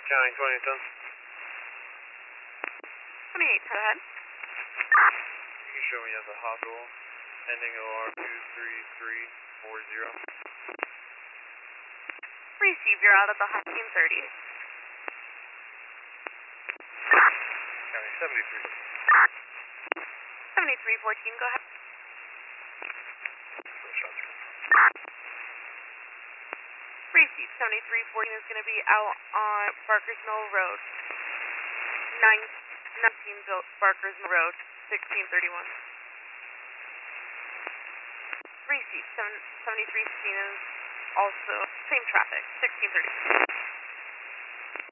County 2010. 28, go ahead. You can show me at the hospital, ending OR 23340. Receive, you're out at the hot team 30. County 73. 7314, go ahead. Receive, 7314 is going to be out on Barker's Mill Road. 19 Barker's Mill Road, 1631. Receive, 7316 is also same traffic, 1630.